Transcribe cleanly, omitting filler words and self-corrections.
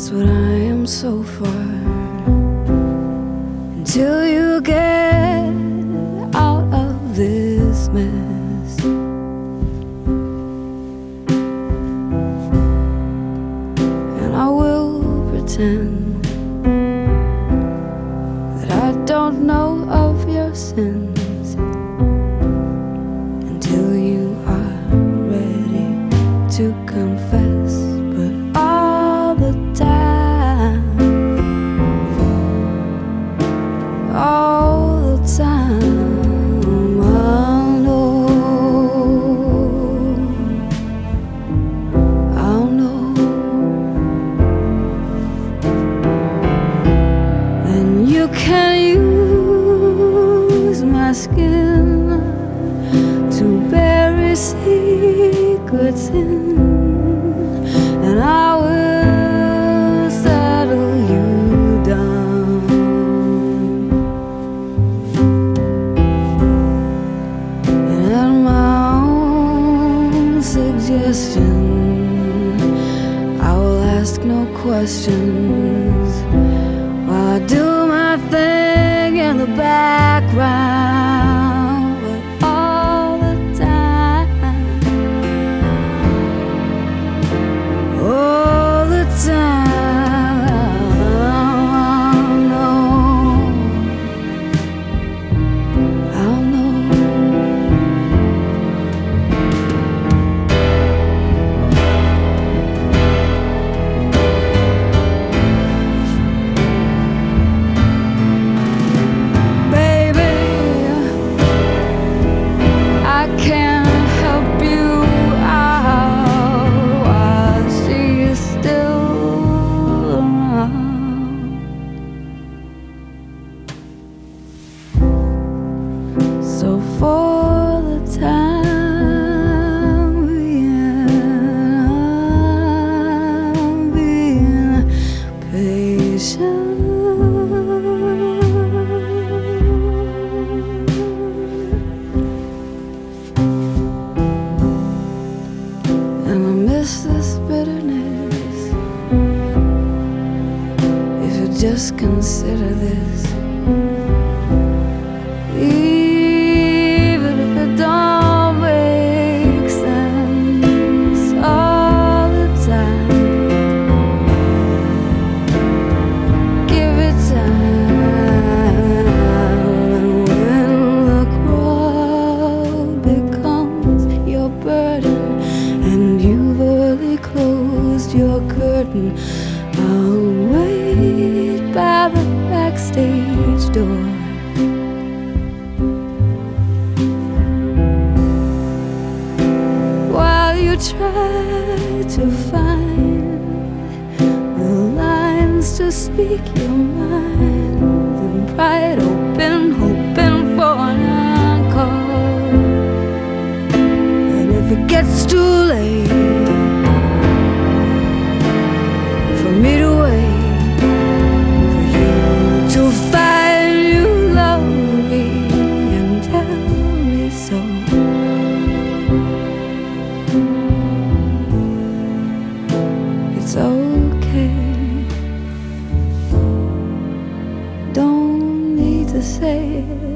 That's what I am so far. Until you get out of this mess, and I will pretend that I don't know of your sins until you are ready to confess. But all the time, all the time, I'll know. And you can use my skin to bury secrets in, and I will settle you down. And at my own suggestion, I will ask no questions while I do my thing in the background. But all the time, all the time, I'll know. Baby, I can't help you out while she is still around. So for the time being, I'm being patient. And I miss this bitterness. If you just consider this, even if it don't make sense all the time, give it time. And when the crowd becomes your burden and you've early closed your curtain, I'll wait by the backstage door. While you try to find the lines to speak your mind, and pride open, hoping for an encore. And if it gets too late for me to wait for you to find you love me and tell me so, it's okay. Don't need to say it.